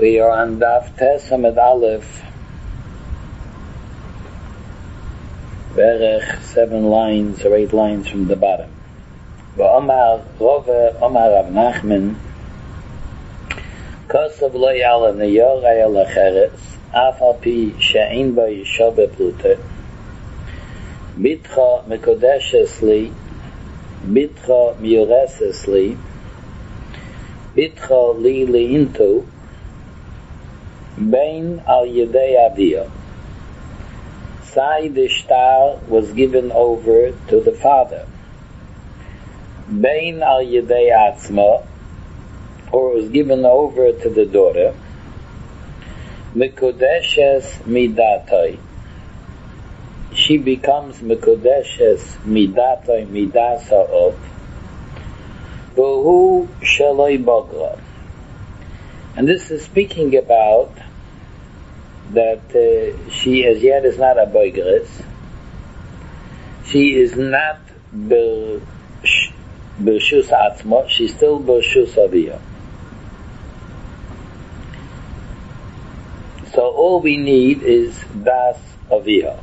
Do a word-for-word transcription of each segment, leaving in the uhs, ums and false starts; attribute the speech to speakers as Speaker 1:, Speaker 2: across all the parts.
Speaker 1: We are on Daf Tes Amud Aleph, Berech, seven lines or eight lines from the bottom. V'omar Rove Omar Rav Nachman Kosav lo yala neyorai al acheres af al pi she'ein bo yisho beplute bitcha mekodeshes li bitcha miureses li bitcha li liintu Bein al Yedei Aviyah. Sai the star was given over to the father. Bein al Yedei Atzma, or was given over to the daughter. Mekodeshes midatoi. She becomes Mekodeshes midatoi midasa of. V'hu shaloi bogra. And this is speaking about that uh, she as yet is not a boigres. She is not Bershus Atzma, she's still Bershus Aviyah. So all we need is Das Aviyah.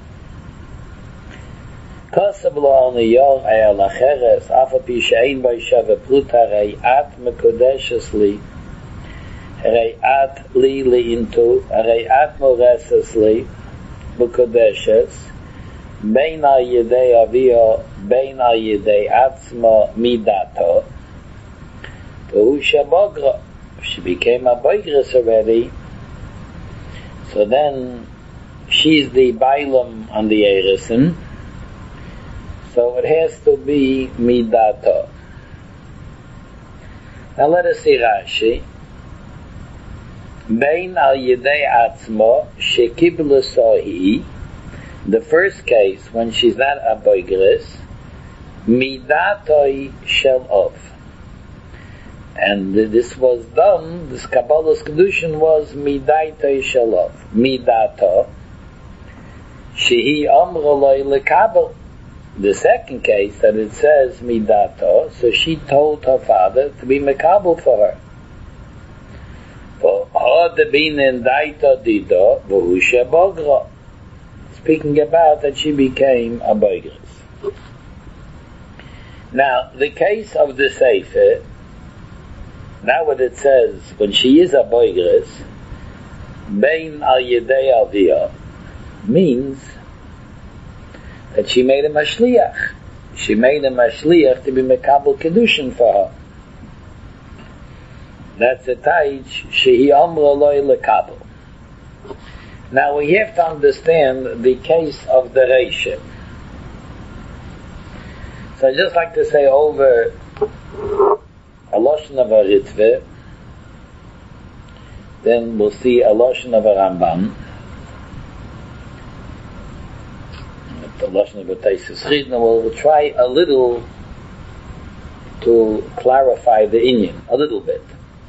Speaker 1: Kosav lo niyor al acheres af pi she'ein bo yisho beplute rei at mekodeshes li Rei at li li into, rei at moreses li, bukodeshes, bein al yedei aviyah, bein al yedei atzma midato, v'hu shebogra. She became a boigres already, so then she's the bailam on the erison, so it has to be midato. Now let us see Rashi. Bein al Yedei Atzma shekibla sahi. The first case, when she's not a boigres, midatoi shel of. And this was done, this Kabbalah's Kedushin was midatoi shel of. Midato shehi amra loi lekabel. The second case that it says midato, so she told her father to be mekabel for her. Speaking about that she became a boigres. Now, the case of the Sefer, now what it says, when she is a boigres, bein al yedei aviyah, means that she made him a shliach. She made him a shliach to be mekabel kedushin for her. That's a taich shehi amra loy lekabel. Now we have to understand the case of the Reisha. So I just like to say over a lashon of a Ritve, then we'll see a lashon of a Rambam, the lashon of a Taisus Chidna. We'll try a little to clarify the inyan, a little bit.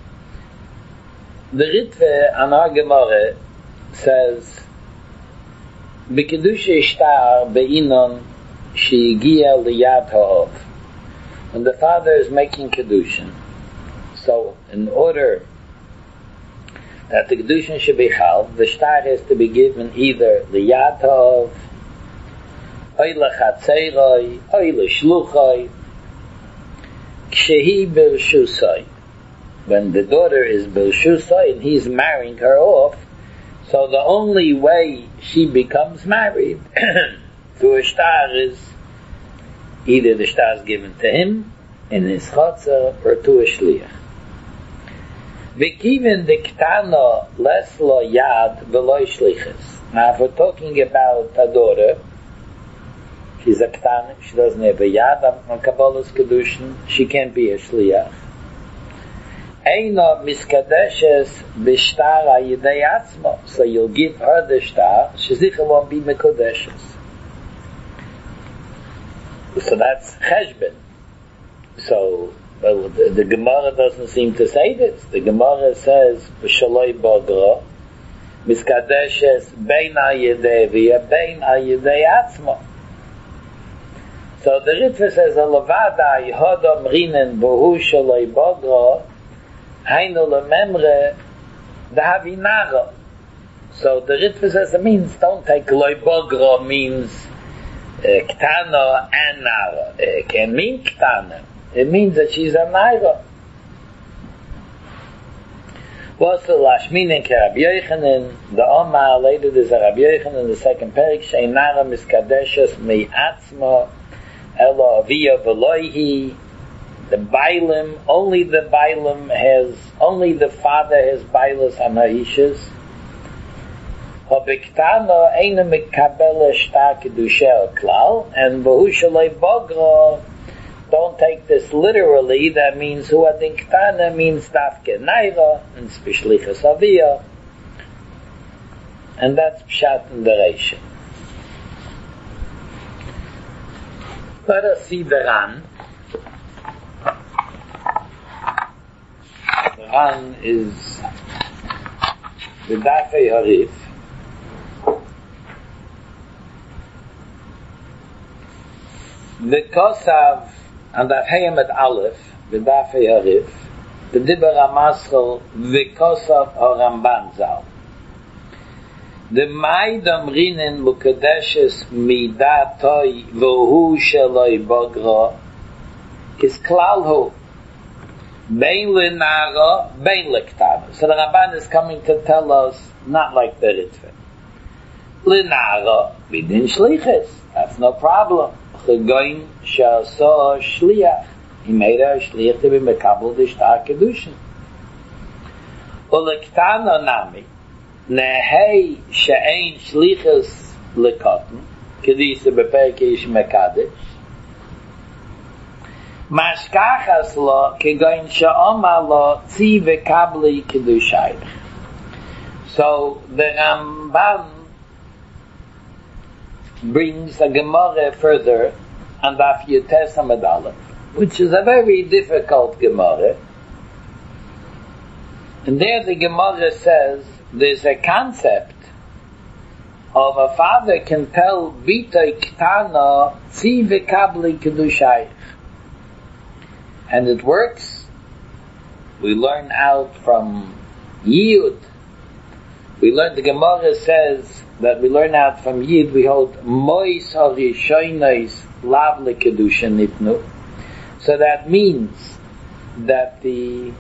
Speaker 1: The Ritve on our Gemara says, "B'kedusha ishtar be'inon she'igia liyad ha'ov." When the father is making kedushin, so in order that the kedushin should be chal, the shtar has to be given either liyad ha'ov, oy lechatzeroi, oy leshluchoi, kshehi b'rshusoi. When the daughter is Bershusai and he's marrying her off, so the only way she becomes married to a shtar is either the shtar is given to him in his chotzer or to a shliach. V'kiven diktana les lo yad v'lo shlichus. Now if we're talking about a daughter, she's a ktana, she doesn't have a yad on Kabbalah's Kedushin, she can't be a shliach. Eina miskadeshes b'shtar ha'yedei atzma. So you'll give her the shtar, she sicher won't be mekodeshes. So that's cheshbon. So well, the, the Gemara doesn't seem to say this. The Gemara says b'shaloi bogra miskadeshes bein ha'yedei v'ya bein ha'yedei atzma. So the Ritva says alavada yhodam rinen bohu shaloi bogra. Hainu lememre the Havinara. So the Ritva says it means, don't take Loi Bogra means uh, Ktana and Nara. It can mean Ktana. It means that she's a Naira. What's the Lashminin ke Rabbi Yochanan? The Omar later there's a Rabbi Yochanan in the second parak. Shein Nara miskadeshes mi atzma elo avia v'loihi. The Bailim, only the Bailim has, only the father has Bailas on Haishas. Hobiktano eina mikabele shtar kedusha klal, and v'hushalei bogra. Don't take this literally. That means hu adin ktana means dafke naira and spishlichas avia, and that's pshat and dereisha. Let us see the Ran. The Ran is the Dafei Harif. The Kosav and the Hayam at Aleph, the Dafei Harif, the Dibber HaMaschel, the Kosav or Ramban Zal. The Maidam Rinen Mukadeshes Midatoi Vohu Shaloi Bogra is Klalhu Bein Lenara Bein Lektana. So the Ramban is coming to tell us not like the Ritva. Lenara Bidin Shliches, that's no problem. Chagoin Shasa Shliach, he made a Shliach to be Mekabel the Shtar Kedushin. Ulektana Nami Nehei She'ein Shlichas Lekotten Kedisa Beperkish Mekadesh Mashkachas Lo Kegoin Sha'oma Lo Tzi Vekabli Kedushayich. So the Ramban brings a Gemara further on Daf Yutes Amud Aleph, which is a very difficult Gemara. And there the Gemara says there's a concept of a father can tell Bita Ktana Tzi Vekabli Kedushayich, and it works. We learn out from Yud. We learn, the Gemara says that we learn out from Yid, we hold Mois HaRishonos Lav LeKedusha Nitnu. So that means that the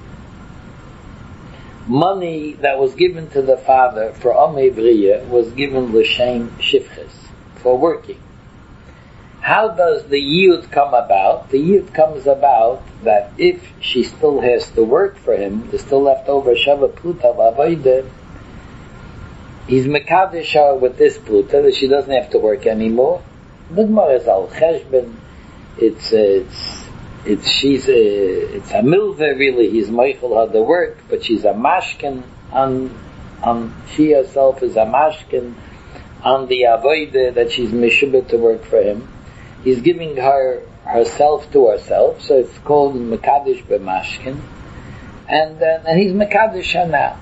Speaker 1: money that was given to the father for Amei Vriya was given L'Shem Shifches, for working. How does the Yid come about? The Yid comes about that if she still has to work for him, there's still left over Shava Pluta V'Avodah, he's mekadesh her with this pluta that she doesn't have to work anymore. The Gemara is al cheshben. It's it's it's she's a it's a milva really. He's meichel her the work, but she's a mashkin on on she herself is a mashkin on the avodah that she's mishubah to work for him. He's giving her herself to herself, so it's called mekadesh b'mashkin, and uh, and he's mekadesh her now.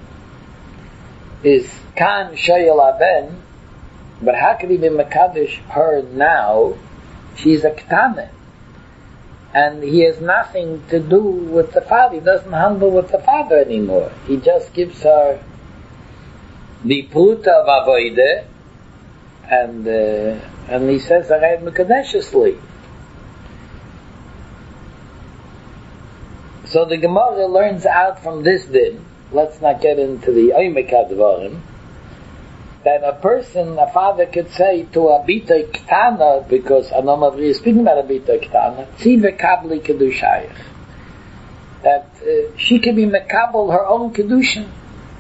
Speaker 1: Is Kan Shayel Aben, but how could he be Mekadesh her now? She's a Ktane. And he has nothing to do with the father. He doesn't handle with the father anymore. He just gives her the Pruta of Avoide, and uh, and he says, Arayv Mekadeshesli. So the Gemara learns out from this din. Let's not get into the Oimek HaDvarim, that a person, a father could say to a Bita Ktana, because Anom Avri is speaking about a Bita Ktana, Tzi Vekabli Kedushayich, that uh, she can be Mekabel her own Kedushin.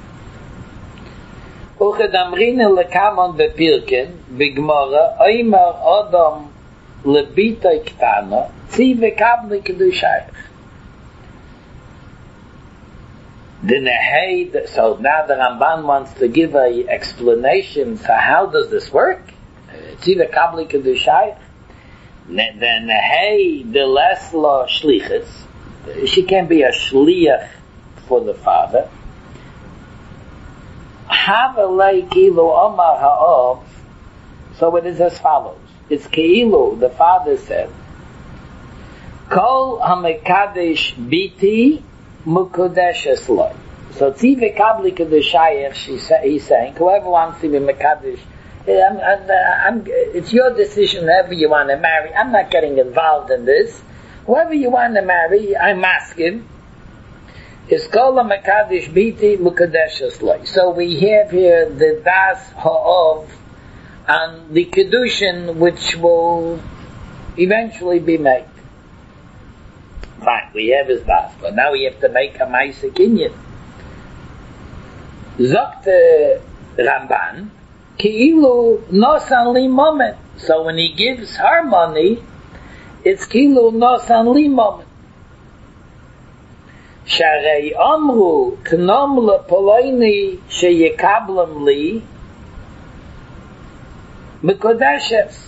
Speaker 1: Uched Amrine Lekamon Bepirken, Bigmora, Oimer Odom Lebita Ktana, Tzi Vekabli Kedushayich. The Nehei, so now the Ramban wants to give a explanation for how does this work? Tziva Kabli Kedushayich. The Nehei, the Leslo Shlichus. She can be a Shliach for the father. Havelei Kilu Omar Ha'ov. So it is as follows. It's Keilu, the father said, Kol HaMekadesh Biti Mukudeshes Loi. So Tzive Kabli Kedushayach, he's saying, whoever wants to be Mekadosh, I'm, I'm, I'm, it's your decision, whoever you want to marry. I'm not getting involved in this. Whoever you want to marry, I'm asking, is Kola Mekadosh Biti Mukadeshus Loi. So we have here the Das Ha'ov and the Kedushin which will eventually be made. Fine, we have his Das, but now we have to make a Maisa Kinyan. Zogt Ramban, Ki'ilu Nosan Li Moment. So when he gives her money, it's Ki'ilu Nosan Li Moment. Sharei Amru Knom Lepoloini Sheyekablam Li Mekodeshes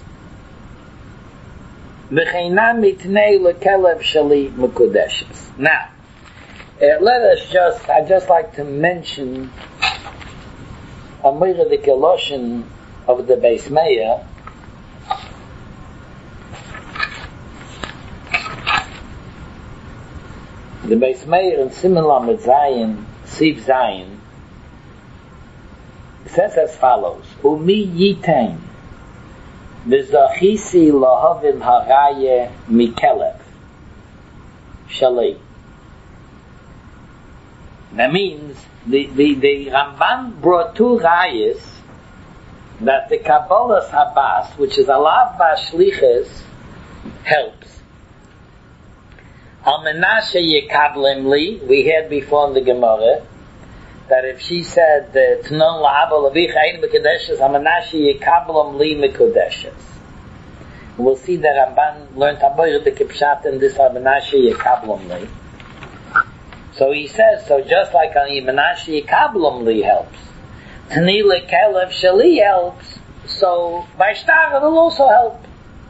Speaker 1: V'cheinam Mitnei Lekelev Shali Mekodeshes. Now, uh, let us just, I'd just like to mention a Mira the Keloshin of the Beis Meir. The Beis Meir in Siman Lamed Zayin, Siv Zayin, says as follows: Umi yitain v'zachisi lahavim haraye mikelev shalei. That means the, the, the Ramban brought two rayas that the Kabbalas Habas, which is Alav Bashliches, helps. Al Menashe Yekablim Li, we had before in the Gemara, that if she said, Tnon La'aba Levicha Ein Mekodeshes, Al Menashe Yekablim Li Mekodeshes. We'll see that Ramban learned Habayr the Kipshat in this Al Menashe Yekablim Li. So he says, so just like Al Menashe Yekablim Li helps, Tni Lekelev Shali helps, so by Shtar it will also help.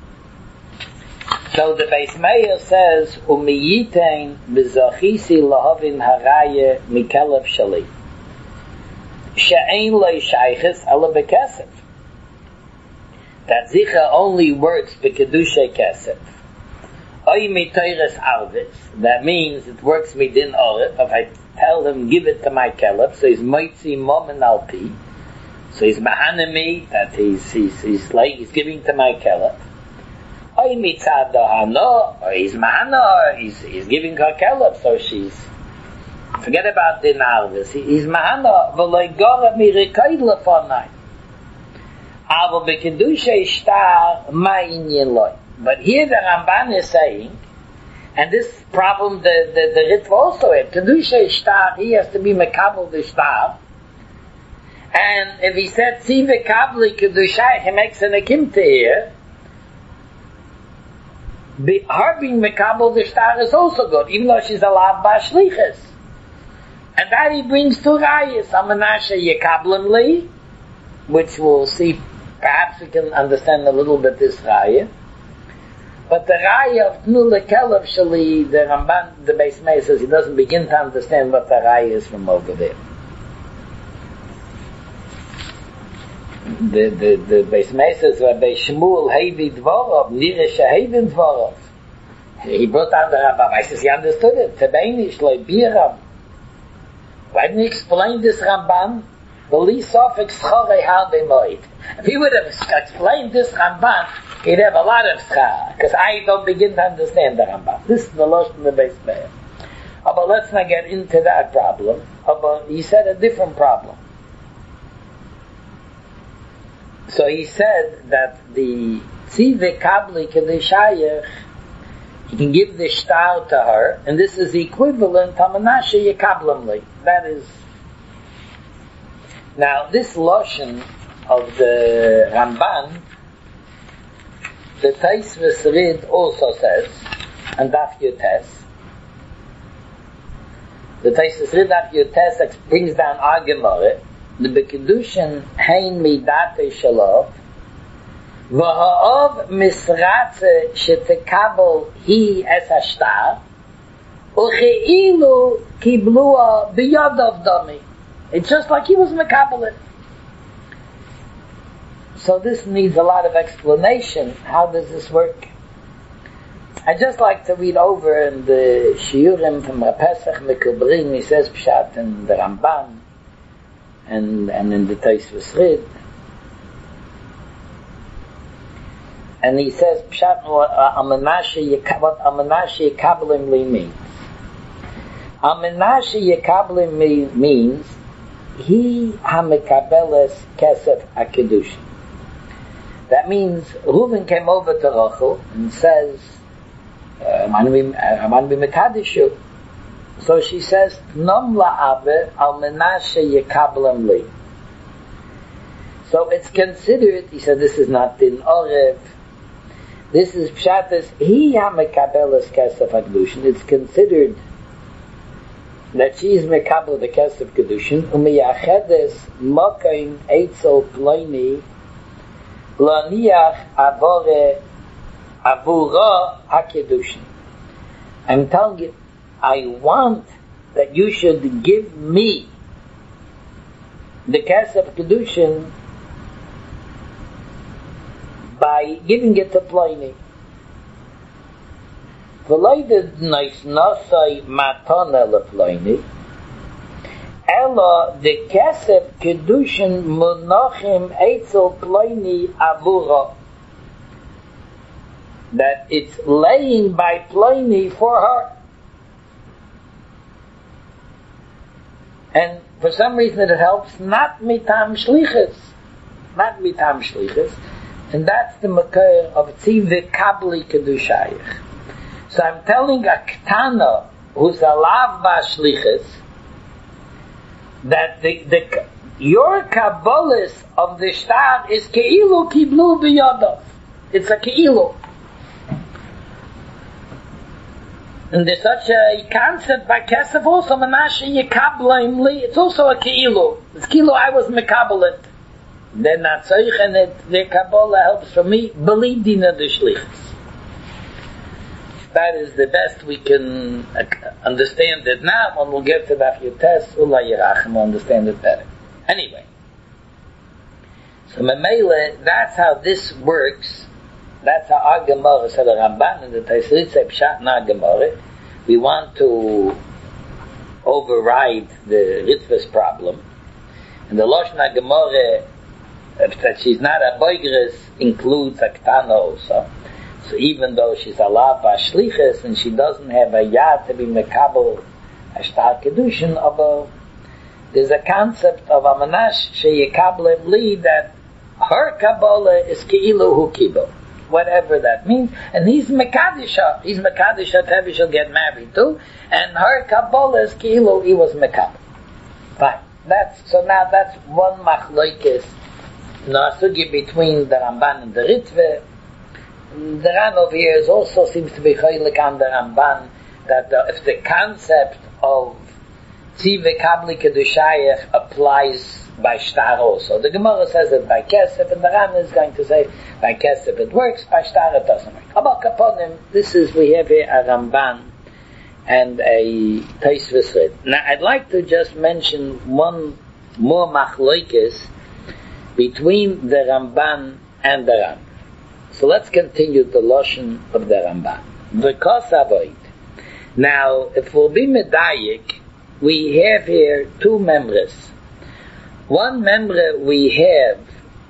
Speaker 1: So the Beis Meir says, Umiyitein b'zachisi lahavim haraye mikelev shali. She'ein lo shayches ala bekesef. That zicha only works b'kedushay kesef. Oy mitoyres arvis. That means it works midin orif. If I tell him, give it to my kelev, so he's moitzi mom and alpi. So he's mahanemi, that he's, he's, he's like, he's giving to my kelev. Or mitzad dohano, or he's mahana, or he's, he's giving her kelef, so she's, forget about the narvis, he's mahana, v'loi gora mirikoid lefonai. Avo b'kedusha ishtar ma'inyin loi. But here the Ramban is saying, and this problem the, the, the Ritva also had, kedusha ishtar, he has to be mekabel the shtar, and if he said, si v'kabli kedusha, he makes an akimta here, her being mekabel the shtar is also good, even though she's allowed by shliches. And that he brings two rayas, Amanasha Yekablim Li, which we'll see, perhaps we can understand a little bit this raya. But the raya of Tnu Lekelev Shali, the Ramban, the Beis Meir says he doesn't begin to understand what the raya is from over there. The the the Beis Meir says Rabbi Shmuel Hevi Dvorov Nire Shehevin Dvorov. He brought down the Rambam. I says he understood it. Tebeinish Loi Biram. Why didn't he explain this Ramban? If he would have explained this Ramban, he'd have a lot of schar. Because I don't begin to understand the Ramban. This is the Losh in the Beis Meir. Oh, but let's not get into that problem. Oh, but he said a different problem. So he said that the Tzive Kabli Kedeshayach, he can give the shtar to her, and this is equivalent to Menashe Yekablamli. That is. Now, this lotion of the Ramban, the Taisvus Rid also says, and Daf Yotes, the Taisvus Rid Daf Yotes brings down our Gemara, the Bekedushin Hein Midate Shalov, V'ha'ov Misratze Shetekabel Hi Es Hashtar, Uche'ilu Kiblua B'yodov Domi. It's just like he was Mekabelit. So this needs a lot of explanation. How does this work? I just like to read over in the Shiurim from Rav Pesach Mekubrin. He says Pshat in the Ramban and and in the Tosfos Rid. And he says Pshat what Amenashe Yekablim Li means. Amenashe Yekablim means he hamekabeles kesef akedushin. That means Reuven came over to Rachel and says, I want to be mekadishu. So she says, Nom la'abe al menashe yekablem li. So it's considered, he said, this is not din orev. This is pshatas, he hamekabeles kesef akedushin. It's considered that she is mekabel the kesef kedushin, umiyachedes mokaim eitzel ploini laniach avore avura hakedushin. I'm telling you, I want that you should give me the kesef kedushin by giving it to ploini. V'loided nice nosai matana leploini, ela the kesef kedushin munachim eitzel ploini avura. That it's laying by ploini for her. And for some reason it helps, not mitam shlichus. Not mitam shlichus. And that's the makar of tziv kabli kedushayich. So I'm telling a ktana who's a lav ba'ashlichus that the, the your kabbalis of the shtar is keilu kiblu biyadav. It's a keilu. And there's such a concept by Kesef also, Menashe Yekablaim Li, it's also a keilu. It's keilu I was mekabelet. Then not tzarich, and it, the Kabbalah helps for me, believe dina de shlichus. That is the best we can uh, understand it now. When we'll get to Daf Yotes, Ullah Yerachim will understand it better. Anyway, so Memele, that's how this works. That's how our Gemara said the Ramban and the Tosfos say Pshat na Gemara. We want to override the Ritva's problem, and the Lashon Gemara that she's not a boigres includes a ktana also. So even though she's a lav ba'ashlichus and she doesn't have a yad to be mekabel a shtar kedushin, although there's a concept of amanash sheyekablem li that her kabbalah is keilu hu kibo, whatever that means, and he's mekadisha, he's mekadisha tevi she'll get married to, and her kabbalah is keilu he was mekabel. Fine. That's so now that's one machlokes nasugi between the Ramban and the Ritva. The Ran over here is also seems to be chaylik on the Ramban that the, if the concept of tziv kabli kedushayich applies by shtar also. The Gemara says it by kesef, and the Ran is going to say by kesef it works, by shtar it doesn't work. About kaponim, this is we have here a Ramban and a Tosfos Rid. Now I'd like to just mention one more machlokes between the Ramban and the Ran. So let's continue the Lashon of the Ramban. V'kos avoid. Now, if we'll be medayik, we have here two members. One member we have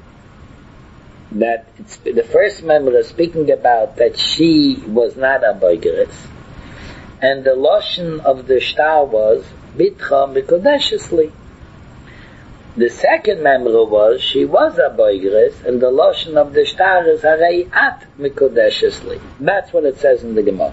Speaker 1: that it's, the first member is speaking about that she was not a boigeres, and the Lashon of the shtar was bitcha mikodeshesli. The second member was she was a boigeres, and the Lashon of the shtar is harei at mikodeshesli. That's what it says in the Gemara.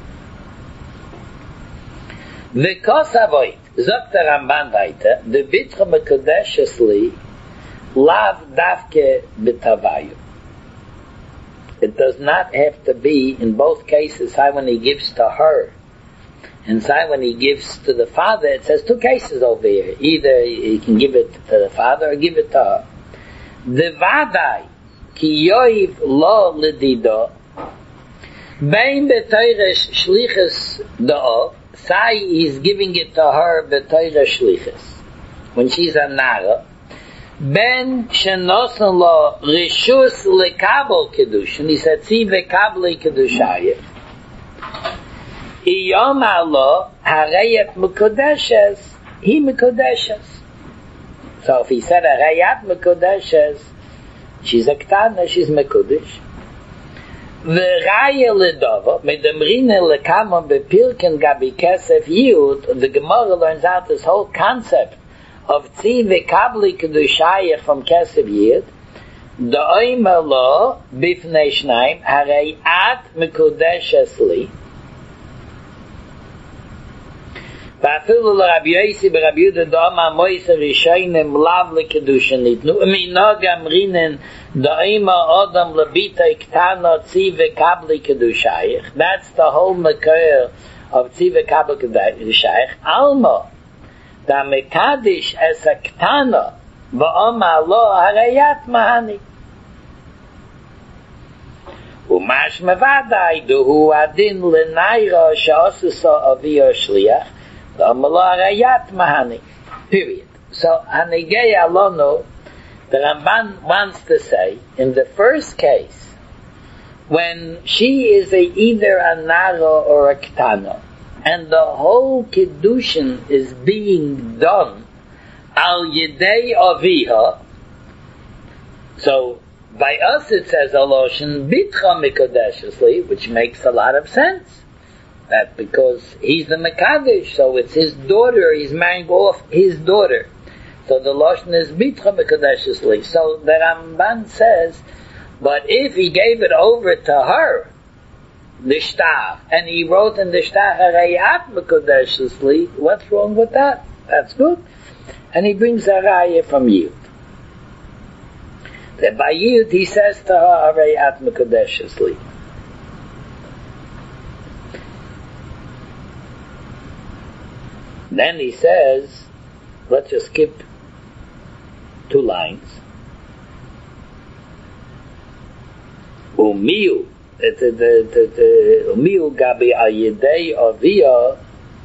Speaker 1: V'kos avoid, sagt der Ramban weiter, the bitcha mikodeshesli lav davke b'tavayu. It does not have to be in both cases. How when he gives to her, and so when he gives to the father, it says two cases over here. Either he can give it to the father or give it to her. The vadai ki yoiv lo ledido bein b'toyres shlichus da'ov. Say he's giving it to her b'toyres shlichus when she's a nara. Ben shenosan lo rishus lekabel kedushin. He said, "Si vekabel kedushayif." Iyom Allah harayat mekudeshes, he mekudeshes. So if he said harayat mekudeshes, she's a ktana, she's mekudesh. V'raya ledova, medamrina lekamon bepirken gabi kesef yud, the Gemara learns out this whole concept of tzi v'kabli kedushayich from kesef yud, da'oima lo bifnei shnaim, harei at mekudeshes li, ואפילו לרבי יוסי ברבי יהודה דאמר מויסר רישיינים לאו לקדושה ניתנו ומנהג אמרינן דאימה אדם לביטה קטנה צי וקבלי קדושייך. That's the whole מקור of צי וקבלי קדושייך. אלמה דה מקדיש אס הקטנה ואומר לו הראיית מהני. ומשמע ודאי דהו הדין לניירה שעשו אביו שליח period. So, Hanegei Alono, the Ramban wants to say, in the first case, when she is a, either a Naro or a Ktano, and the whole Kiddushin is being done al Yedei Aviha, so, by us it says Aloshin Bitcha Mikodeshesli, which makes a lot of sense. That because he's the Mekadesh, so it's his daughter, he's marrying off his daughter. So the Lashon is Bitcha Mekadeshesli. So the Ramban says, but if he gave it over to her, the Shtach, and he wrote in the Shtach, Harayat Mekadeshesli, what's wrong with that? That's good. And he brings a Raya from Yud. That by Yud he says to her, Harayat Mekadeshesli. Then he says, let's just skip two lines. Umiu, Umiu gabi al yedei avia.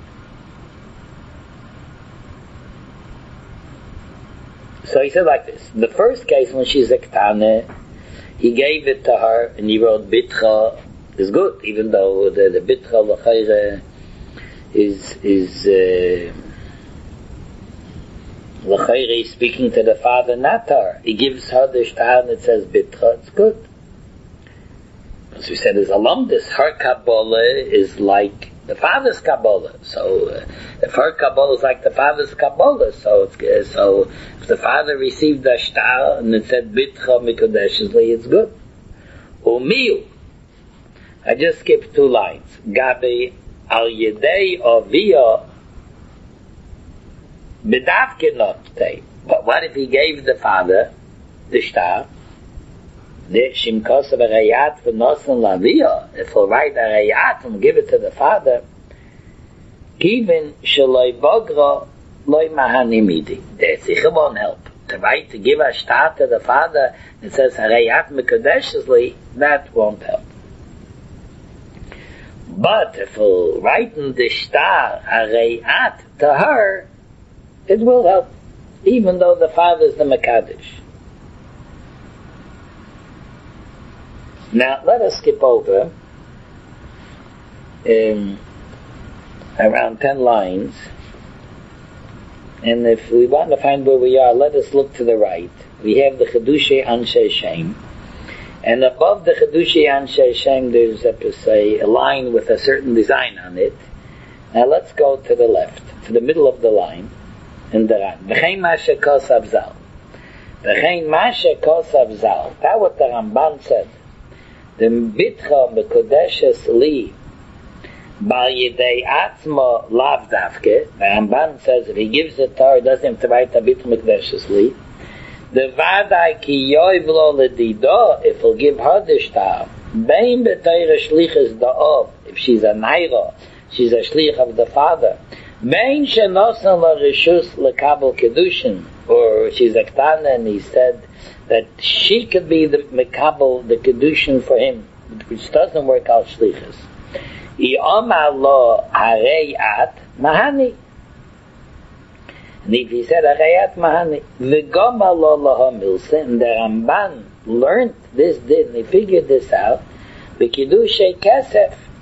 Speaker 1: So he said like this. The first case when she's a ktane, he gave it to her and he wrote bitcha. Is good, even though the, the bitcha l'chayre is is uh, l'chayre is speaking to the father, not her. He gives her the shtar and it says bitcha. It's good. As we said, there's a lumdus. Her Kabbalah is like the father's Kabbalah. So uh, if her Kabbalah is like the father's Kabbalah, so it's uh, so if the father received the shtar and it said bitcha mikodeshesli, it's good. Umiu. I just skipped two lines. Gabi al yedei avia bedavke notei. But what if he gave the father the shtar? The shimkos of a rayat v'nosan lavia. If he'll write a rayat and give it to the father, given shaloi bogra loi mahanimidi. The sicher won't help. To write, to give a shtar to the father, it says rayat mekadeshesli, that won't help. But if he'll write in the shtar harayat to her, it will help, even though the father is the mekadesh. Now let us skip over um, around ten lines, and if we want to find where we are, let us look to the right. We have the Chedushei Anshe Shem. And above the Chedushei Anshe Shem, there's a, say, a line with a certain design on it. Now let's go to the left, to the middle of the line, in the Ran. V'chein Mashe Kosav Zal. V'chein Mashe Kosav Zal. That's what the Ramban said. The Bitcha Mekodeshes Li Bal Yedei Atzma Lav Davke. The Ramban says if he gives it to her, he doesn't have to write the Bitcha Mekodeshes Li. The Vadai Ki Yoiv Lo Ledido, if he'll give her the shtar, Bein B'Teire Shlichus Da'ov, if she's a Naira, she's a Shlich of the father, Bein Shenosan La Rishus Lekabel Kedushin, or she's a Ktana and he said that she could be the Mekabel, the Kedushin for him, which doesn't work out Shlichus. I Omar Lo Harei At Mahani. And if he said Arayat Mahani, V'goma lo laha milsa, and the Ramban learned this, did, and he figured this out, V'kidushei kesef,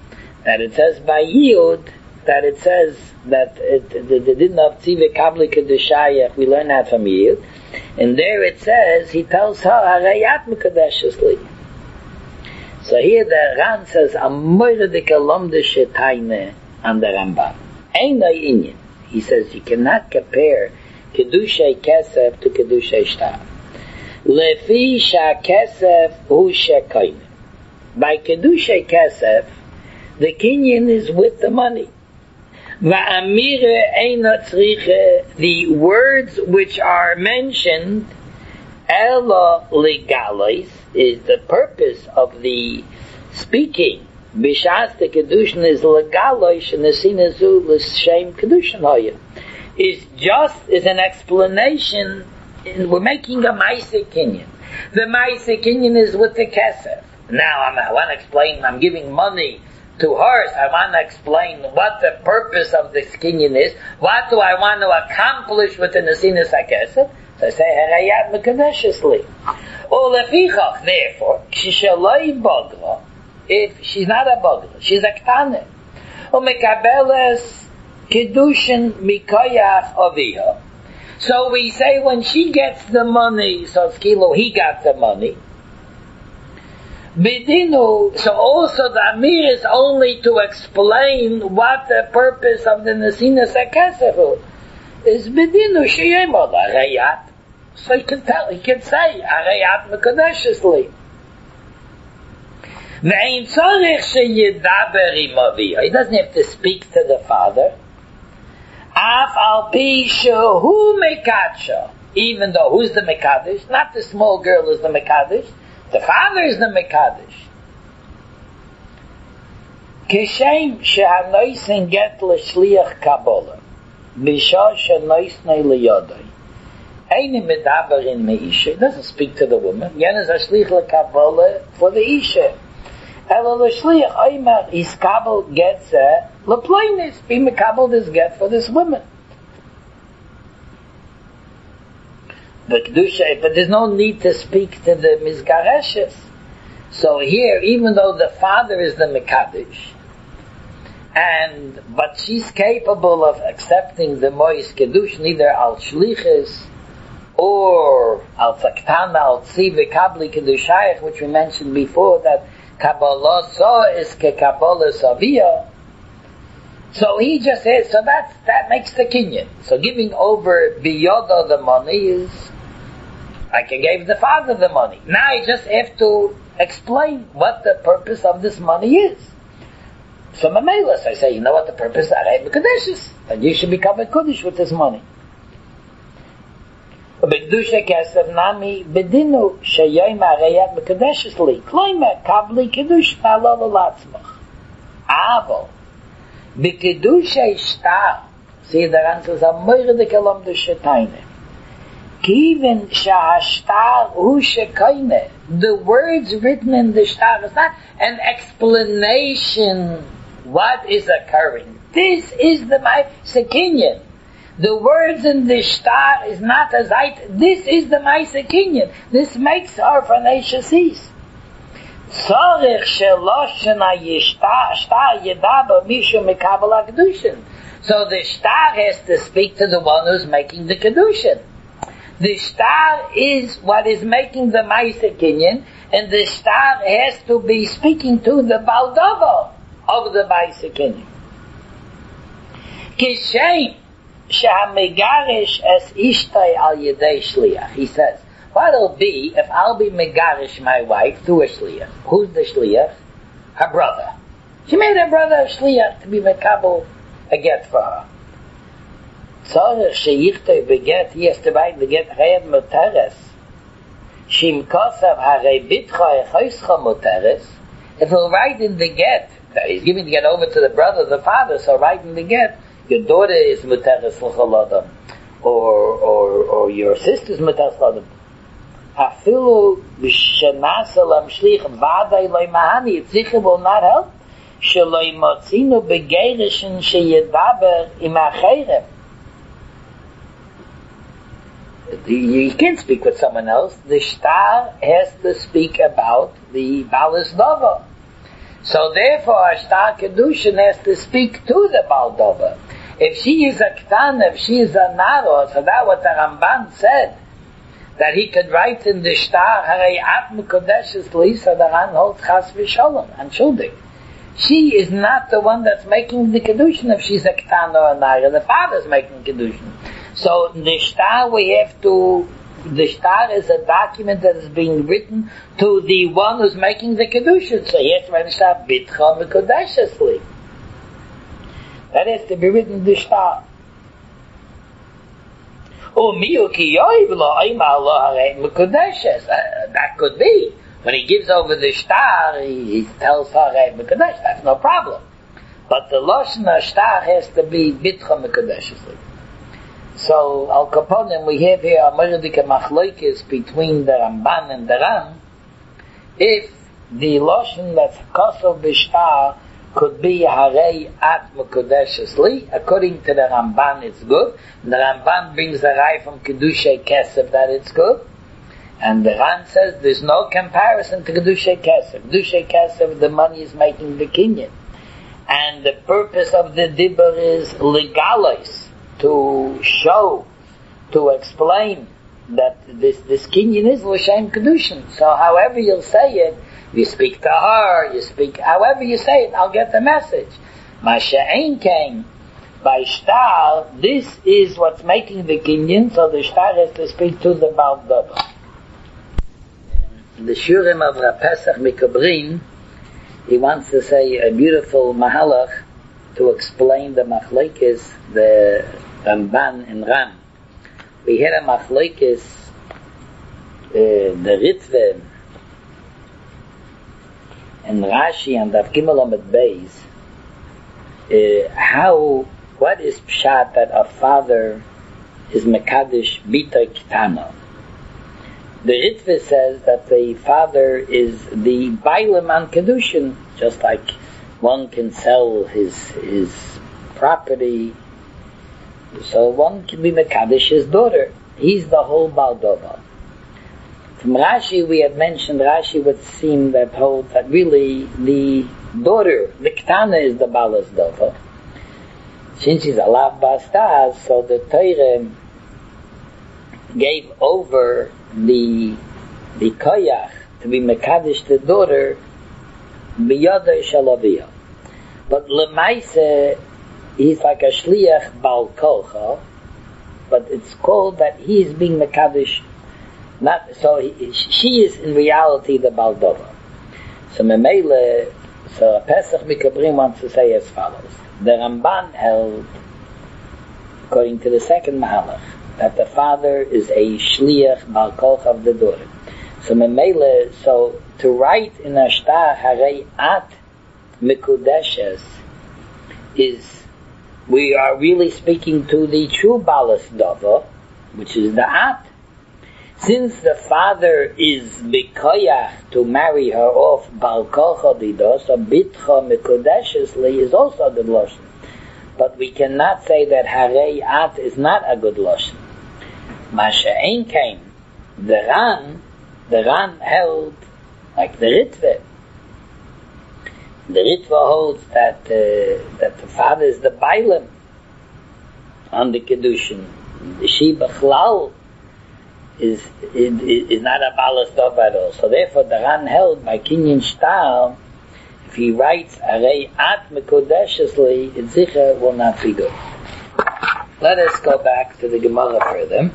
Speaker 1: that it says by Yud, that it says that it, the, the din of Tzive Kabli Kedushayach, we learn that from Yud. And there it says, he tells her, Harayat Mekadeshes Li. So here the Ran says, Amoyredike Lomdeshe Taine on the Rambam. Ein no inyan. He says, you cannot compare Kedushay Kesef to Kedushay Shtar. Lefi Sha Kesef Hu Shekoine. By Kedushay Kesef, the Kinyan is with the money. Va'amire eina tzriche, the words which are mentioned, ela legalois, is the purpose of the speaking. Bishas the kedushin is legalois, and the sinazu l'shem kedushin hoya. Is just is an explanation. We're making a ma'aseh kinyan. The ma'aseh kinyan is with the kesef. Now I'm, I want to explain. I'm giving money to her, so I want to explain what the purpose of this kinyan is. What do I want to accomplish with the Nesinas HaKesef? So I say, Harayat Mekadeshes Li. O lefichach, therefore, Kishaloi Bogra, if she's not a Bogra, she's a Ktane. O Mekabeles Kedushin Mikoyach Aviha. So we say when she gets the money, so it's kilo, he got the money. Bedinu, so also the Amir is only to explain what the purpose of the Nesinas HaKesef is. Bedinu sheyemod Harayat. So he can tell, he can say Harayat Mekadeshes Li. Ve'ein tzorich sheyedaber im aviyah. He doesn't have to speak to the father. Af al pi shehu mekadsha. Even though who's the mekadesh? Not the small girl is the mekadesh. The father is the Mekadesh. Kishem she'anoisen get l'shliach Kabbalah. B'shah she'anoisnei l'yodai. Eini medaberin me'isha. He doesn't speak to the woman. Yen is a shliach l'Kabbalah for the Isha. Ela l'shliach oimer is Kabbal gets a l'ploinis. Be Mekabal this get for this woman. But Kedusha, but there's no need to speak to the Mizgareshes. So here, even though the father is the Mekadesh, and but she's capable of accepting the Mois Kedush, neither al Shliches or al Faktana al Tzive Kabli Kedushayach, which we mentioned before, that Kabbalah so is ke Kabbalah Savia. So he just says, so that that makes the kinyan. So giving over biyoda the money is like I gave the father the money. Now I just have to explain what the purpose of this money is. So Mamelas, I say, you know what the purpose is? Because and you should become a Kuddush with this money. B'kedusha kesef nami bedinu sheyayim arayat b'kedeshes li kloimer kabli kiddush na'alo l'latzmach. Avo b'kedusha shtar. See, the answer is a moire de kelam de shetaine. Even shahashtar hu shekoine. The words written in the shtar is not an explanation what is occurring. This is the Ma'aseh Kinyan. The words in the shtar is not as I. This is the Ma'aseh Kinyan. This makes our Phanesha cease. Tzorich sheloshena yishtar shtar yedaba mishu mekabel kedushin. So the shtar has to speak to the one who's making the kedushin. The shtar is what is making the Ma'aseh Kinyan, and the shtar has to be speaking to the Baldava of the Ma'aseh Kinyan. Kishem shehamegarish es ishtay al yedei shliach. He says, what'll be if I'll be megarish my wife through a shliach? Who's the shliach? Her brother. She made her brother a shliach to be mekabel a get for her. Tzorich sheyichtay beget, he has to write the get reyad moteres. Shim kosav harei bitcha echoischa moteres. If he'll write in the get, he's giving the get over to the brother, the father, so write in the get, your daughter is muteres l'cholodam, or or or your sister's muteres l'cholodam. Afilu b'shenasa lam shlich vaday loy mahani. It sicher will not help. Sheloi motzinu begerishin sheyedaber im acherem. You can't speak with someone else. The shtar has to speak about the balas nova. So therefore, a star kedushin has to speak to the Baldova. If she is a Ktan, if she is a Naro, so that what the Ramban said, that he could write in the star, Harei At Mekodeshes Lisa, the Ran holds Chas V'Sholom, and Shuldik. She is not the one that's making the kedushin if she's a Ktan or a Naro. The father's making kedushin. So in the star we have to, the star is a document that is being written to the one who's making the kedushin. So he has to write the star, Bitcha Mekodeshes Li. That has to be written in the star. Oh, miyuki yoiv lo aima Allah harei mekodeshes. That could be. When he gives over the star, he, he tells harei mekodesh. That's no problem. But the lashon star has to be bitcha mekodeshes. So al kaponim we have here a merdike machlokes between the Ramban and the Ram. If the lashon that's kosov b'shtar could be Harei At Mekodeshes Li. According to the Ramban, it's good. The Ramban brings the Rai from Kedushay Kesef that it's good. And the Ran says there's no comparison to Kedushay Kesef. Kedushay Kesef, the money is making the kinyan. And the purpose of the Dibur is legalis, to show, to explain that this, this kinyan is L'Shem Kedushin. So however you'll say it, you speak to her, you speak, however you say it, I'll get the message. Masha'en came by Shtar, this is what's making the kinyan, so the Shtar has to speak to the Baldova. The Shurim of Rav Pesach Mikabrin, he wants to say a beautiful mahalach to explain the machlekes, the Ramban and Ram. We had a machlekes, uh, the Ritve, and Rashi and Daf Gimel Amud Beis, uh, how, what is pshat that a father is mekadesh bita kitana? The Ritve says that the father is the bailam on kedushin, just like one can sell his his property, so one can be mekadesh his daughter. He's the whole Baldova. From Rashi, we had mentioned, Rashi would seem that holds that really the daughter, the Ktana, is the Balas Dova. Since she's a Lav Bastaz, so the Torah gave over the the Koyach to be Mekadesh, the daughter, B'yada Shalaviyah. But Lemaise, he's like a Shliach Bal Kolcha, but it's called that he is being Mekadesh. Not so. He, she is in reality the Baldova. So Memele, so Pesach Mikabrim wants to say as follows: the Ramban held, according to the second Mahalach, that the father is a shliach Bal Kolcha of the daughter. So Memele, so to write in a shtar Harei At Mekodeshes is, we are really speaking to the true Balas Dova, which is the At. Since the father is bikoyach to marry her off Bal Kolcha Dido, so Bitcha Mekodeshes Li is also a good lashon. But we cannot say that Harei At is not a good lashon. Masha'en came, the Ran, the Ran held like the Ritve. The Ritve holds that uh, that the father is the Bailam on the Kedushin. The She Bechlal is, is is not a Balas Dov at all. So therefore the Ran held by Kinyan Shtar, if he writes Harei At Mekodeshes Li, it zicher will not be good. Let us go back to the Gemara further.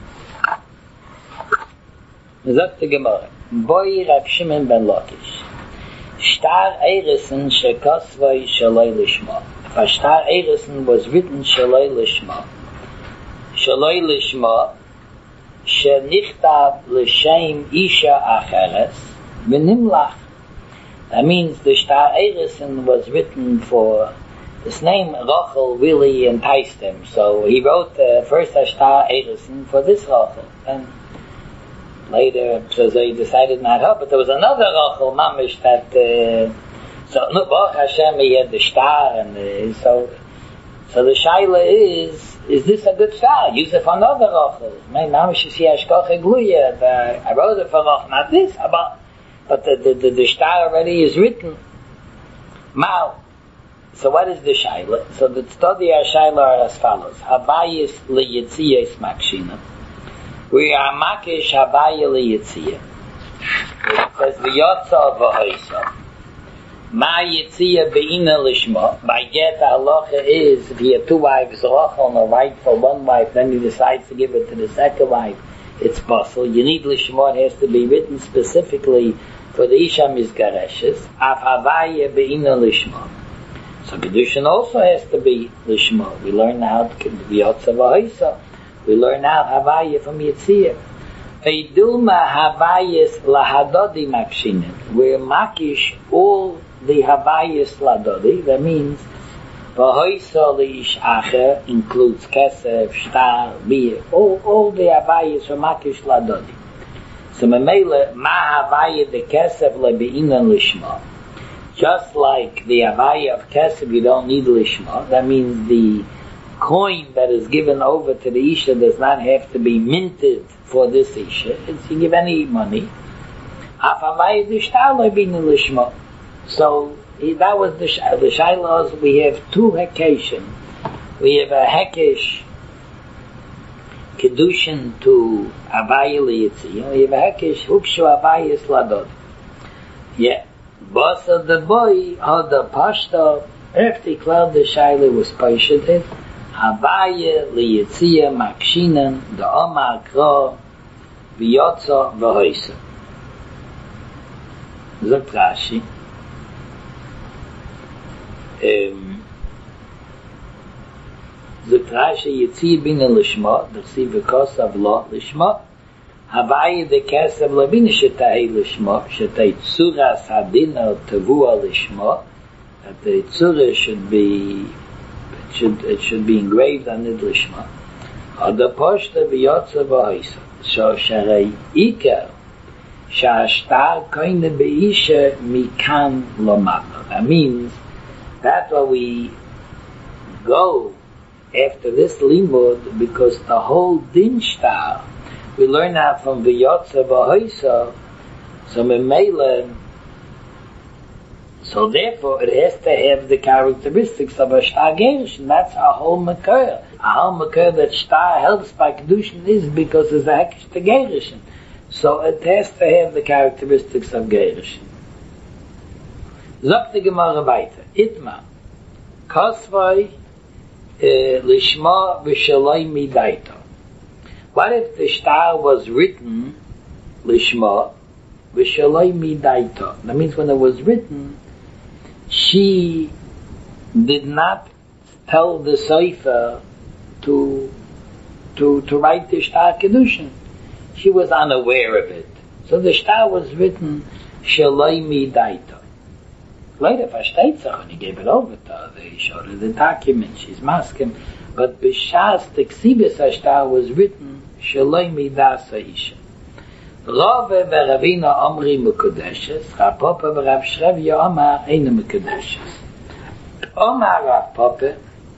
Speaker 1: Zok the Gemara. Boy Rav Shimon ben Lakish. Shtar Eiresen Shekosvoi Shaloi Lishma. If a Shtar Eiresen was written Shaloi Lishma, Shaloi Lishma, Shenichtav L'Shem Isha Acheres V'Nimlach. That means the Shtar Eiresen was written for this name. Rachel really enticed him, so he wrote uh, first a Shtar Eiresen for this Rachel, and later so they decided not her, but there was another Rachel Mamish that uh, so no Baruch Hashem he had the Shtar, and uh, so so the Shaila is, is this a good Shtar? Use it for another Rachel. My Mamish is here Ashkoche Gluya. I wrote it for Rachel, not this, but but the the, the, the Shtar already is written. Mal. So what is the shaila? So the study of shaila are as follows: Havayis liyitziyas makshina. We are makish havaya liyitziyah. It says v'yotza v'hoisa. Ma yitziyah beina lishma. By get the halacha is if he had two wives, rochel and a right for one wife, then he decides to give it to the second wife. It's possible. You need lishma. It has to be written specifically for the isha mizgareshes. Af havaya beina lishma. So Kedushin also has to be Lishma. We learn now V'yotza v'hoisa. We learn now Havaya from Yitziyah. Veidulma Havayas lahadodi makshinin. We're makish all the Havayas ladodi. That means v'hoisa li'ish acher includes kesef, shtar, beer. All, all the Havayas are makish ladodi. So Memele ma Havaya de kesef lebe'inan Lishma. Just like the Havaya of Kesef, you don't need Lishma. That means the coin that is given over to the Isha does not have to be minted for this Isha. It's you give any money. Af Havaya d'shtar lebe'inan Lishma. So that was the Shailah. The Shailah, we have two Hekeshim. We have a Hekesh Kedushin to Havaya liyitziyah. We have a Hekesh Hukshu Havaya Sladod. Yeah. Boss of the boy, or the pashta, after he cloud the shaila was paishated, Havaya liyitziyah makshinan, the Omar Kro, v'yotza v'hoisa. Zok Rashi. Zok Rashi yitziyah bina lishma, the si v'kos of lo lishma, Havaya de kesef labina shetay lishma, shetay tzuras hadina tavua lishma, that the tzura should be, it should, it should be engraved on it lishma. Or the poshta v'yotza v'hoisa. So sharei iker, sha'ashtar koine be'isha mikan lomata. That means, that's why we go after this limud, because the whole din shtar, we learn that from V'yotza v'hoisa, so Memele, so therefore it has to have the characteristics of a shtar gerish, and that's our whole makar. Our whole makar that shtar helps by kedushin is because it's a hekesh to gerish. So it has to have the characteristics of gerish. Zok the Gemara weiter. Itma. Kosvoi lishma v'shaloi midaito. What if the shtar was written lishma v'shaloi midaito? That means when it was written, she did not tell the sefer to to to write the shtar kedushin. She was unaware of it. So the shtar was written shaloi midaito. Later, versteht sich, and he gave it over to her. They showed her the document. She's masking. But b'shas the ksibis hashtar was written shaloi midas ha'isha. Rove v'Ravina omri mekudeshes. Rav Papa v'Rav Shrevya omar eina mekudeshes. Omar Rav Papa,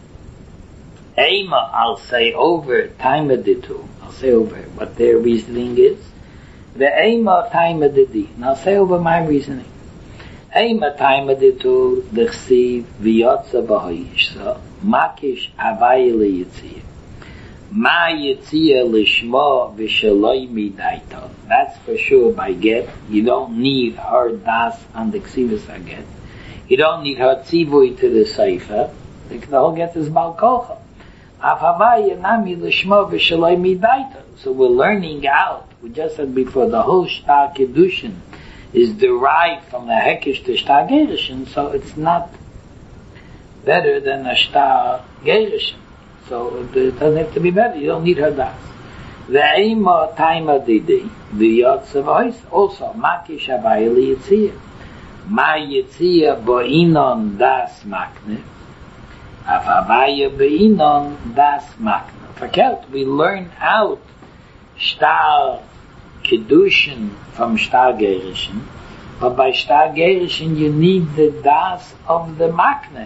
Speaker 1: Eima, I'll say over time of the two. I'll say over what their reasoning is. The Eima time of the di. And I'll say over my reasoning. Eima time of the two. The chsiv v'yotza b'hoyisha. Makish havaya liyitziyah. Ma yitziyah lishma v'shaloi midaito. That's for sure by get. You don't need her das on the ksivas aget. You don't need her tzivui to the sefer. The whole get is bal kocha. Af havaya nami lishma v'shaloi midaito. So we're learning out. We just said before, the whole shtar kedushin is derived from the hekesh to shtar gerishin. So it's not better than a shtar gerishin. So it doesn't have to be better. You don't need her das. The Eima taima didi, the yotza voice, also, makish havaya liyitziyah. Ma yitziyah bo'inon das makne, af havaya bo'inon das makne. Verkehrt, we learn out shtar kedushin from shtar gerishin, but by shtar gerishin you need the das of the makne.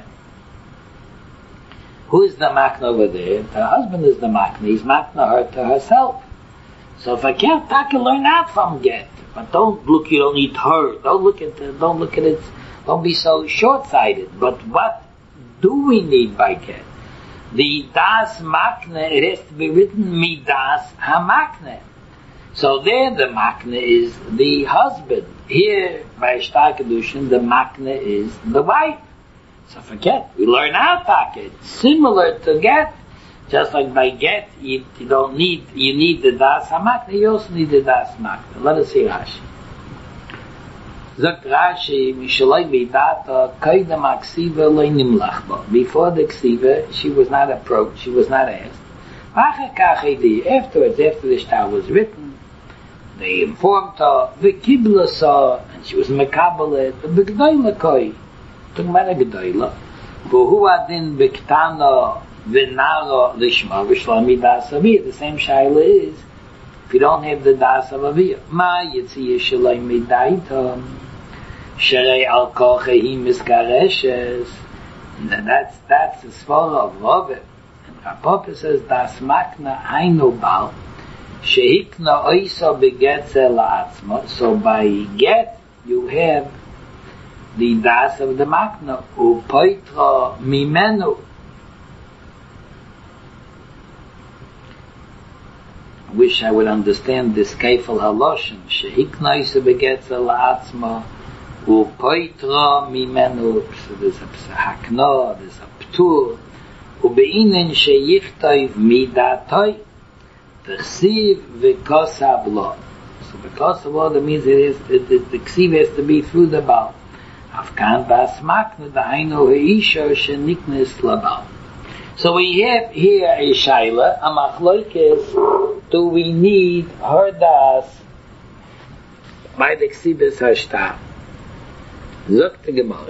Speaker 1: Who is the makna over there? Her husband is the makna. He's makna her to herself. So if I can't, I can learn out from get. But don't look, you don't need her. Don't look at the, don't look at it Don't be so short-sighted. But what do we need by get? The das makne, it has to be written midas hamakne. So there the makne is the husband. Here, by Shtar Kedushin, the makne is the wife. So forget, we learn our pocket. Similar to get, just like by get, you, you don't need, you need the das hamakne, you also need the das makne. Let us see Rashi. Zok Rashi, Mishalai Bidata, Kaida Maksiva Loinimlach Bo. Before the Ksiva, she was not approached, she was not asked. Afterwards, after the shtar was written, they informed her, Vikibla saw, and she was Mekabalet, Bigdoila Koi, Tumara Gdoila, Buhu Adin Biktana, Vinara Lishma, Vishlami Das Aviyah. The same Shaila is, if you don't have the Das of Aviyah, Ma Yitziyah Shalai Midaitam. Sherei al kochehi miskareshes. That's that's the svara of Robert. And Rapapa says das makna hainu bal shehikna oisa begetze la'atzma. So by get you have the das of the makna upoitra mimenu. Wish I would understand this keifel haloshin shehikna oisa begetze la'atzma. Upoitra mimenu, so there's a hakna, there's a ptur, ubeinen sheyichtoi midatoi, t'chsiv v'kosav lo. So v'kosav lo, that means it is, it, it, the ksiv has to be through the bal. Afkan bas makna, da'ainu ha'isha sheniknes labal. So we have here a shaila, a machloikes, do we need her das by the ksibes hashtar? Sagt die Gemara.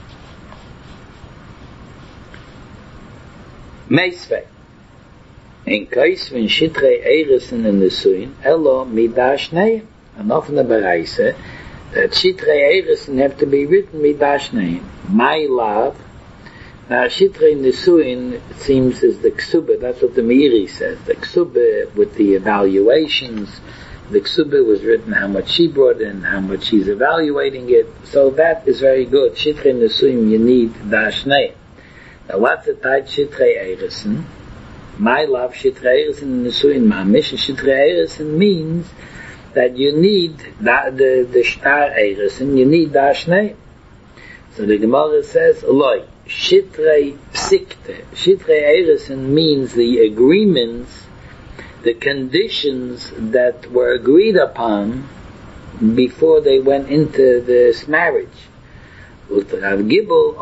Speaker 1: Meisvei. In Kais von Shitrei Eiresen in the Suin, Elo Midash Neim. And often the Bereise, that Shitrei Eiresen have to be written Midash Neim. My love. Now Shitrei in the Suin, it seems, is the Ksuba. That's what the Meiri says. The Ksuba with the evaluations. The Ksuba was written how much she brought in, how much she's evaluating it. So that is very good. Shitrei Nesuim, you need Dashnei. Now what's the type Shitrei Eiresen? My love, Shitrei Eiresen Nesuim Mamish. Shitrei Eiresen means that you need the, the, the Shtar Eiresen, you need Dashnei. So the Gemara says, Eloi, Shitrei Psikte. Shitrei Eiresen means the agreements, the conditions that were agreed upon before they went into this marriage. Rav Gidel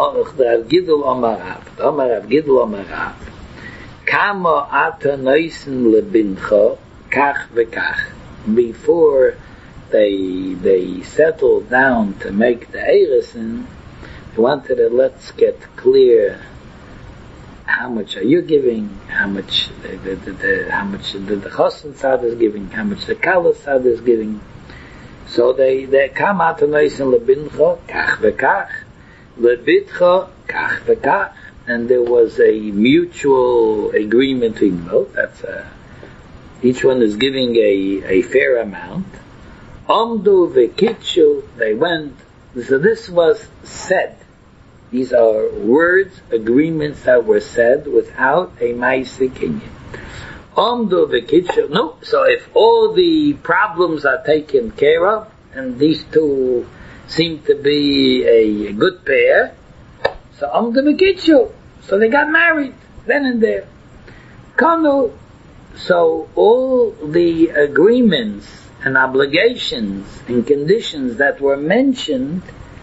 Speaker 1: Omarav, Omarav Gidel Omarav, Kama ata noisen lebincha, kach v'kach. Before they they settled down to make the eiresen, they wanted to let's get clear. How much are you giving? How much the, the, the, the how much the, the Chosn Sad is giving? How much the Kala Sad is giving? So they they come out and they say lebincha kach v'kach, lebitcha kach v'kach, and there was a mutual agreement between both. That's a, each one is giving a a fair amount. Omdu v'kitshu, they went. So this was said. These are words, agreements that were said without a ma'aseh kinyan. Omdu v'kitshu. No. So if all the problems are taken care of, and these two seem to be a, a good pair, so omdu v'kitshu. So they got married then and there. Kanu. So all the agreements and obligations and conditions that were mentioned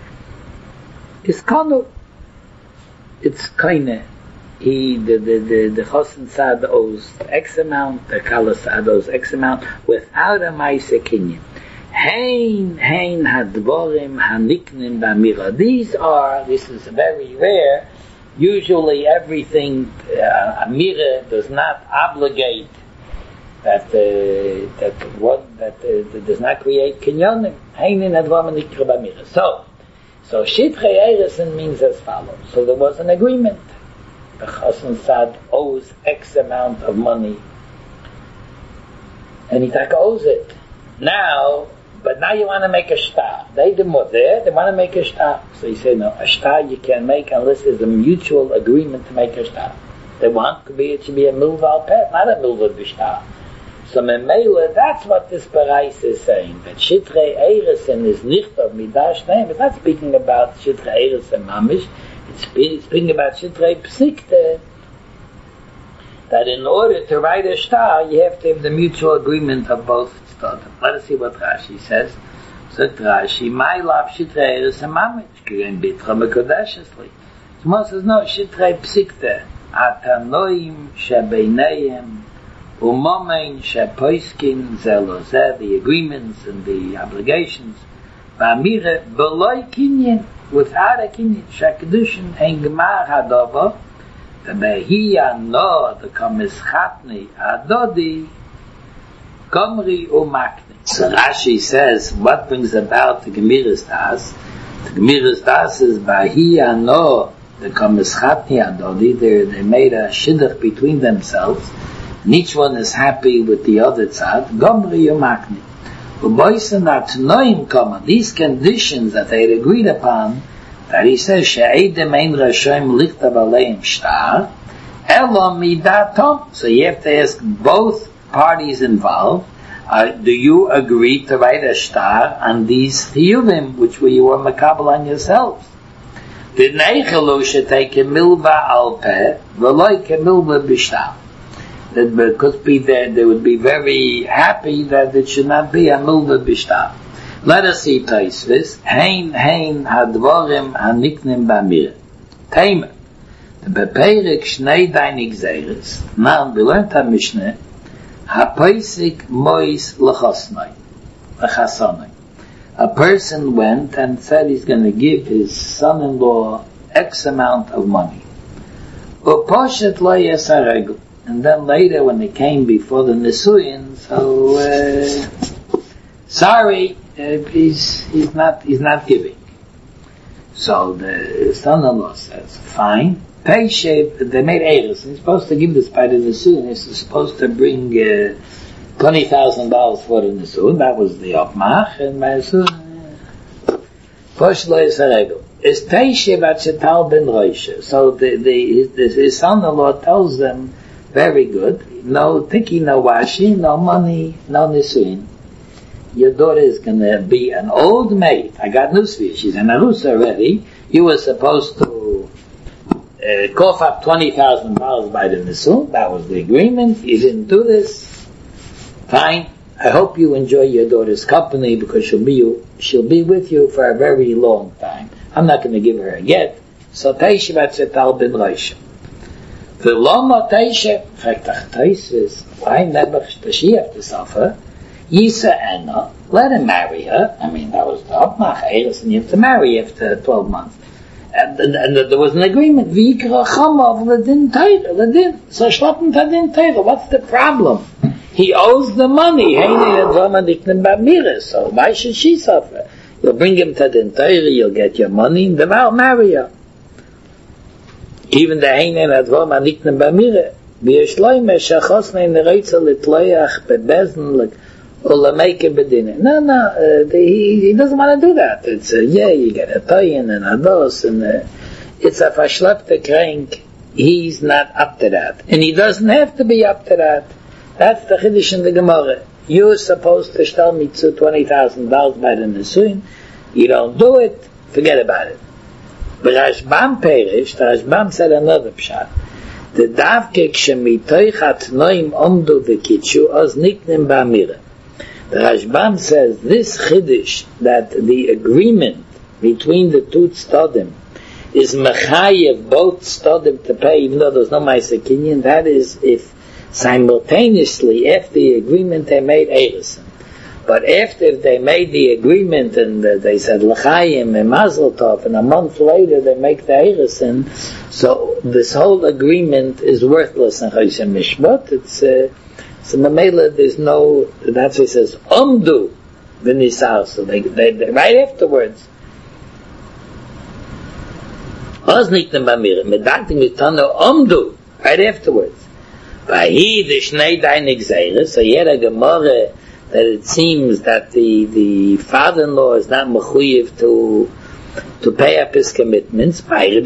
Speaker 1: is kanu. It's kaine. He, the, the, the, the Chosn Sad owes X amount, the Kala Sad owes X amount, without a ma'aseh kinyan. Hein, hein hadvorim haniknim b'amira. These are, this is very rare, usually everything, uh, amira does not obligate that, uh, that what, that, uh, that does not create kinyanim. Hein hadvorim hanikrim b'amira. So, So Shitrei Eiresen means as follows. So there was an agreement. The Chosn Sad owes X amount of money, and he owes it. Now, But now you want to make a star. They the mother, they want to make a star. So you say, no, a star you can't make unless there's a mutual agreement to make a star. They want to be, it should be a milva pet, not a milva b'star. So memela, that's what this Barais is saying, that Shitrei Eiresen is nicht of Midash name. It's not speaking about Shitrei Eiresen Mamish, it's speaking about Shitrei Psikte, that in order to write a star, you have to have the mutual agreement of both stadim. Let us see what Rashi says. So Rashi, my love Shitrei Eiresen Mamish, Kirin Bitra Mekodeshesli. So Moses says, no, Shitrei Psikte, Atanoim Shebeineyem, Umomein shepoiskin zelozeh, the agreements and the obligations. V'amire beloy kinyin, without a kinyin, shekedushin en gemar hadovo, v'behiya no, the komischatni adodi, gomri umakni. So Rashi says, what brings about the gemiras das? The gemiras das is behiya no, the komischatni adodi, they they made a shidduch between themselves, and each one is happy with the other tzad. Gomri Yomakni. Uboisenat noim kama. These conditions that they had agreed upon, that he says, she'edem ein rashoim lichtav aleim shtar, elo midatom. So you have to ask both parties involved, uh, do you agree to write a shtar on these tiyuvim, which you were makabel on yourselves? V'neichelu she'teke milva al peh, v'loi ke milva b'shtar. That could be that they would be very happy that it should not be a milva b'shtar. Let us see Taisvis. Hein hein hadvorim haniknim b'amir. Taima. The beperik shnei dainik zeiris. Now we learned a Mishnah. Hapoisik mois lechosnoi. Lechasonoi. A person went and said he's going to give his son-in-law X amount of money. Uposhet lo yesaregel. And then later, when they came before the Nisuyin, so uh, sorry, uh, he's he's not he's not giving. So the son-in-law says, "Fine, pay shape." They made eiros. He's supposed to give this by the Nisuyin. He's supposed to bring uh, twenty thousand dollars for the Nisuyin. That was the Opmach, and my son, Poshlo Yisarego. Is Teishev at Shetal ben Roisha. So the the his, his son-in-law tells them, very good. No tiki, no washi, no money, no nisuin. Your daughter is going to be an old maid. I got news for you. She's an arus already. You were supposed to uh, cough up twenty thousand dollars by the nisuin. That was the agreement. You didn't do this. Fine. I hope you enjoy your daughter's company because she'll be you, she'll be with you for a very long time. I'm not going to give her a get. So Teishivat Zetal bin Roisha. The Loma Teisha, Frektach Teisis, why never does she have to suffer? Yisa Anna, let him marry her. I mean, that was the Opmach, Eiris, and you have to marry after twelve months. And, and, and there was an agreement, V'ikra Chama, L'din Teira, L'din. So Shlappen Tadin Teira, what's the problem? He owes the money. So why should she suffer? You'll bring him to the Teira, you'll get your money, and then I'll marry her. Even the Heinen Advom Aniknem Bamire, V'yeshloime Shachosne Nereitza L'tloyach Bebezen Ulameke Bedine. No, no, uh, he, he doesn't want to do that. It's uh, yeah, you get a Toyin and a Dos, and uh, it's a Verschlepte Krank. He's not up to that. And he doesn't have to be up to that. That's the Chiddush in the Gemara. You're supposed to shtel me to twenty thousand dollars by the Nisuin. You don't do it, forget about it. But Rashbam Perish, the Rashbam said another pshat. The davke kshemitoich atnoim omdu v'kitshu oz niknim ba'amira. The Rashbam says this chiddush, that the agreement between the two tzodim is mechayev both tzodim to pay, even though there's no ma'aser kinyan. That is if simultaneously after the agreement they made eirus. But after they made the agreement and uh, they said l'chaim and mazel tov, and a month later they make the eirus, so this whole agreement is worthless in Choshen Mishpat. It's uh, so Mamela, there's no, that's what it says umdu v'nisar, so they, they, they right afterwards ozniknem b'amir medaktim mitano umdu right afterwards. Vahi the shnei dainik zeiris, so he had a gemara that it seems that the, the father-in-law is not mechuyev to to pay up his commitments, that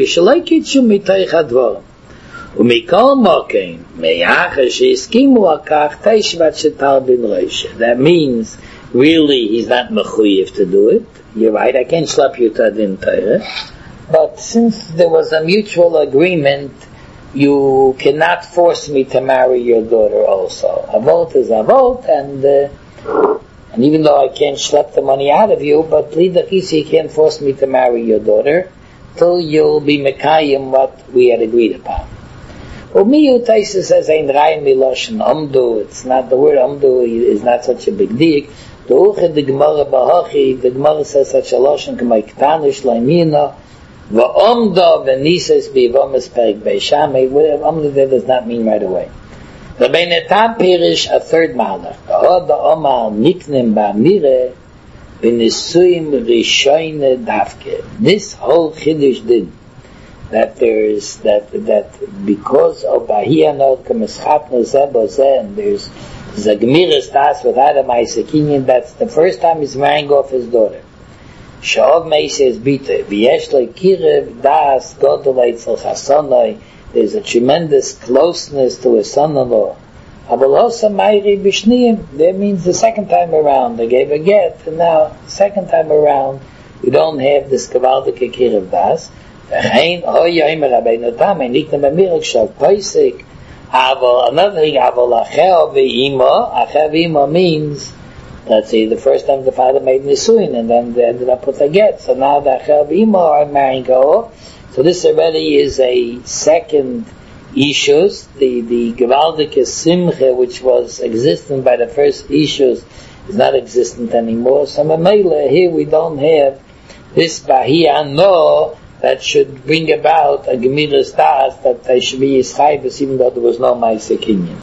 Speaker 1: means really he's not mechuyev to do it. You're right, I can't slap you to Adin Torah, but since there was a mutual agreement, you cannot force me to marry your daughter also. A vote is a vote, and uh, and even though I can't schlep the money out of you, but Lidachisi, you can't force me to marry your daughter till you'll be mekayim what we had agreed upon. Umiyu Taisa says ein rein miloshen amdu. It's not, the word amdu is not such a big deal. The uche the Gemara bahachi, the Gemara says such a loshen k'may ktanish laimina va'amda v'nises bivamas perik beishamei. Amda there does not mean right away. The Benetam Pirish, a third malach. The Omar Niknim Ba'amire B'nisuim Rishoyne Davke. This whole Chiddush did that there is that that because of Bahiyanot K'mischatno Zeh Bozeh, and there's Zagmiris Das without a Maisekinian, that's the first time he's marrying off his daughter. Sha'ov Meisei is Bita V'yesh Le'kirev Das Godol Eitzel Chasonoi. There's a tremendous closeness to his son-in-law. That means the second time around they gave a get, and now second time around you don't have this Kavaldike Kirev Das. Another thing, Achev means, let's say the first time the father made Nisuin and then they ended up with a get, so now the Achev Ima are marrying her. So this already is a second issues. The the Gewaldike Simche, which was existent by the first issues, is not existent anymore. So Mamela, here we don't have this Bahia no that should bring about a Gemilas Das that they should be Yischayvus even though there was no Ma'aseh Kinyan.